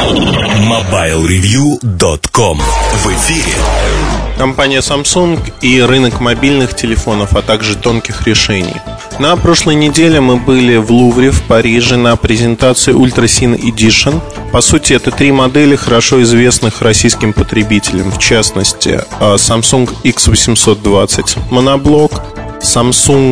MobileReview.com. В эфире компания Samsung и рынок мобильных телефонов, а также тонких решений. На прошлой неделе мы были в Лувре в Париже на презентации Ultra Cine Edition. По сути, это три модели, хорошо известных российским потребителям. В частности, Samsung X820 моноблок, Samsung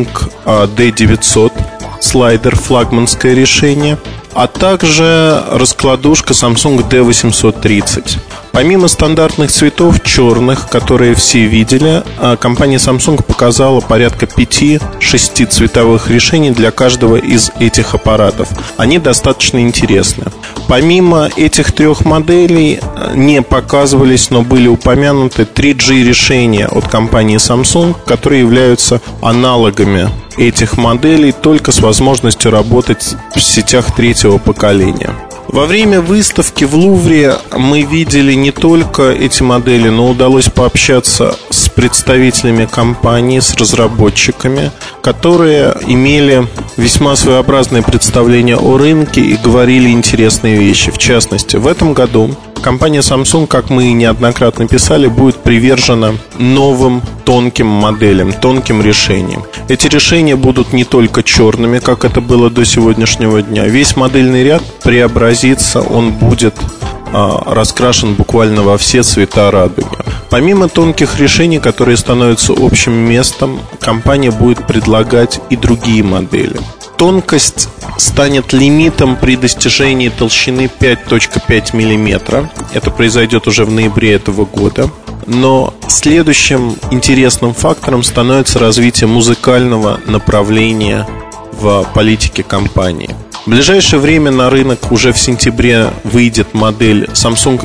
D900 слайдер, флагманское решение, а также раскладушка Samsung D830. Помимо стандартных цветов черных, которые все видели, компания Samsung показала порядка 5-6 цветовых решений для каждого из этих аппаратов. Они достаточно интересны. Помимо этих трех моделей не показывались, но были упомянуты 3G решения от компании Samsung, которые являются аналогами этих моделей, только с возможностью работать в сетях третьего поколения. Во время выставки в Лувре мы видели не только эти модели, но удалось пообщаться с представителями компании, с разработчиками, которые имели весьма своеобразное представление о рынке и говорили интересные вещи. В частности, в этом году компания Samsung, как мы неоднократно писали, будет привержена новым тонким моделям, тонким решениям. Эти решения будут не только черными, как это было до сегодняшнего дня. Весь модельный ряд преобразится, он будет раскрашен буквально во все цвета радуги. Помимо тонких решений, которые становятся общим местом, компания будет предлагать и другие модели. Тонкость станет лимитом при достижении толщины 5.5 мм. Это произойдет уже в ноябре этого года. Но следующим интересным фактором становится развитие музыкального направления в политике компании. В ближайшее время на рынок уже в сентябре выйдет модель Samsung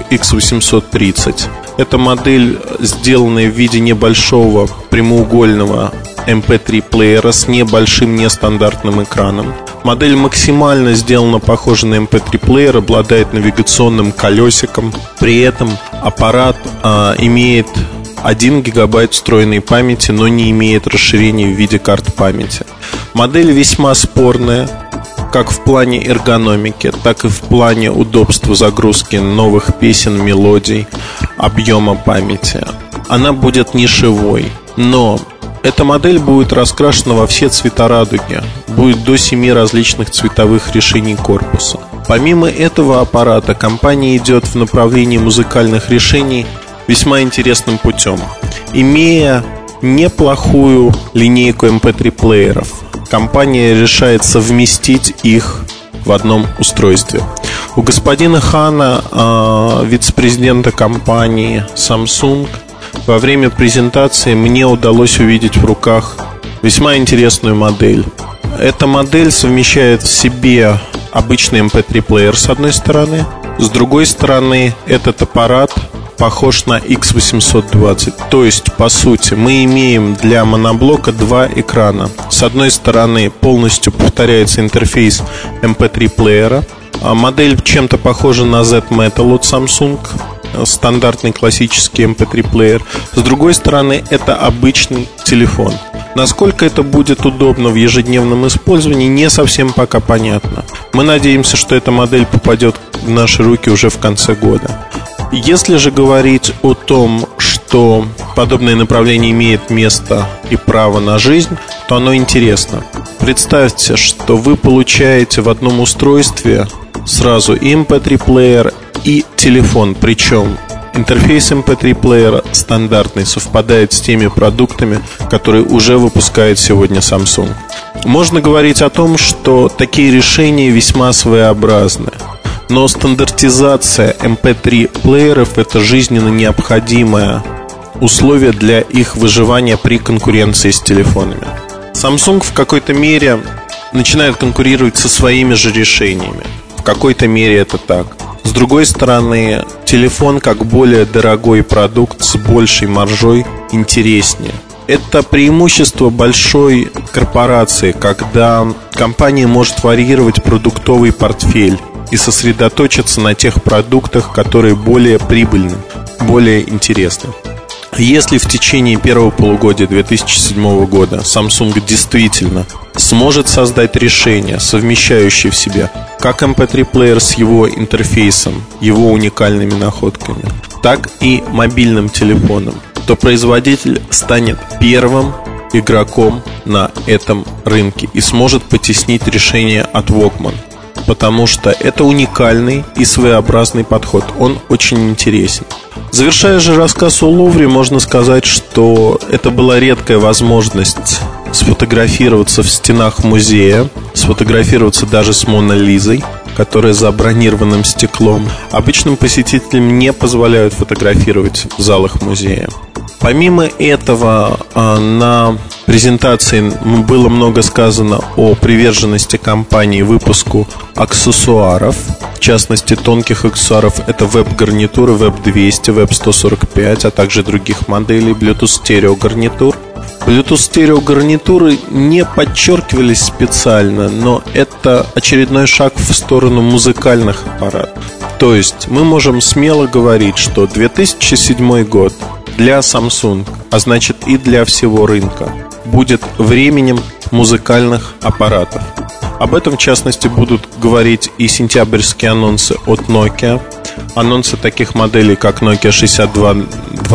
X830. Это модель, сделанная в виде небольшого прямоугольного MP3-плеера с небольшим нестандартным экраном. Модель максимально сделана похоже на MP3-плеер, обладает навигационным колесиком. При этом аппарат имеет 1 гигабайт встроенной памяти, но не имеет расширения в виде карт памяти. Модель весьма спорная, как в плане эргономики, так и в плане удобства загрузки новых песен, мелодий, объема памяти. Она будет нишевой, но эта модель будет раскрашена во все цвета радуги. Будет до 7 различных цветовых решений корпуса. Помимо этого аппарата, компания идет в направлении музыкальных решений весьма интересным путем. Имея неплохую линейку MP3-плееров, компания решает совместить их в одном устройстве. У господина Хана, вице-президента компании Samsung, во время презентации мне удалось увидеть в руках весьма интересную модель. Эта модель совмещает в себе обычный MP3-плеер с одной стороны, с другой стороны этот аппарат похож на X820. То есть, по сути, мы имеем для моноблока два экрана. С одной стороны полностью повторяется интерфейс MP3-плеера. Модель чем-то похожа на Z-Metal от Samsung, стандартный классический MP3-плеер. С другой стороны, это обычный телефон. Насколько это будет удобно в ежедневном использовании, не совсем пока понятно. Мы надеемся, что эта модель попадет в наши руки уже в конце года. Если же говорить о том, что подобное направление имеет место и право на жизнь, то оно интересно. Представьте, что вы получаете в одном устройстве сразу и MP3-плеер, и телефон. Причем интерфейс MP3-плеера стандартный, совпадает с теми продуктами, которые уже выпускает сегодня Samsung. Можно говорить о том, что такие решения весьма своеобразны. Но стандартизация MP3-плееров – это жизненно необходимое условие для их выживания при конкуренции с телефонами. Samsung в какой-то мере начинает конкурировать со своими же решениями. В какой-то мере это так. С другой стороны, телефон как более дорогой продукт с большей маржой интереснее. Это преимущество большой корпорации, когда компания может варьировать продуктовый портфель и сосредоточиться на тех продуктах, которые более прибыльны, более интересны. Если в течение первого полугодия 2007 года Samsung действительно сможет создать решение, совмещающее в себе как MP3-плеер с его интерфейсом, его уникальными находками, так и мобильным телефоном, то производитель станет первым игроком на этом рынке и сможет потеснить решение от Walkman, потому что это уникальный и своеобразный подход, он очень интересен. Завершая же рассказ о Лувре, можно сказать, что это была редкая возможность сфотографироваться в стенах музея, сфотографироваться даже с Моной Лизой, которая за бронированным стеклом. Обычным посетителям не позволяют фотографировать в залах музея. Помимо этого, на презентации было много сказано о приверженности компании выпуску аксессуаров, в частности тонких аксессуаров. Это веб-гарнитуры, веб-200, веб-145, а также других моделей, Bluetooth-стерео-гарнитур. Bluetooth-стерео-гарнитуры не подчеркивались специально, но это очередной шаг в сторону музыкальных аппаратов. То есть мы можем смело говорить, что 2007 год для Samsung, а значит и для всего рынка, будет временем музыкальных аппаратов. Об этом, в частности, будут говорить и сентябрьские анонсы от Nokia. Анонсы таких моделей, как Nokia 6200,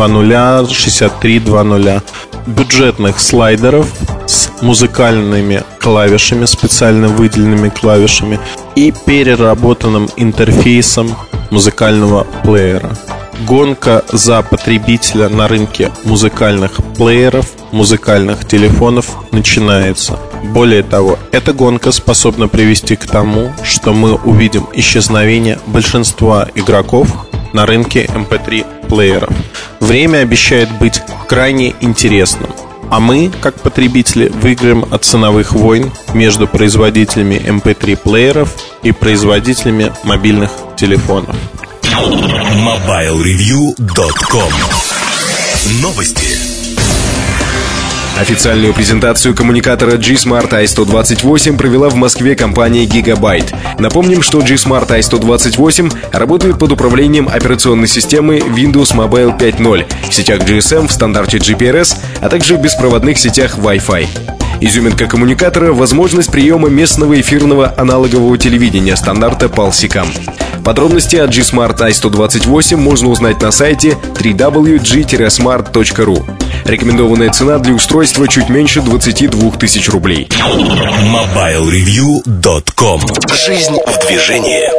6300, бюджетных слайдеров с музыкальными клавишами, специально выделенными клавишами и переработанным интерфейсом музыкального плеера. Гонка за потребителя на рынке музыкальных плееров, музыкальных телефонов начинается. Более того, эта гонка способна привести к тому, что мы увидим исчезновение большинства игроков на рынке MP3-плееров. Время обещает быть крайне интересным. А мы, как потребители, выиграем от ценовых войн между производителями MP3-плееров и производителями мобильных телефонов. MobileReview.com. Новости. Официальную презентацию коммуникатора G-Smart i128 провела в Москве компания Gigabyte. Напомним, что G-Smart i128 работает под управлением операционной системы Windows Mobile 5.0 в сетях GSM в стандарте GPRS, а также в беспроводных сетях Wi-Fi. Изюминка коммуникатора — возможность приема местного эфирного аналогового телевидения стандарта PAL-SICAM. Подробности о G-Smart i128 можно узнать на сайте www.g-smart.ru. Рекомендованная цена для устройства чуть меньше 22 тысяч рублей. MobileReview.com. Жизнь в движении.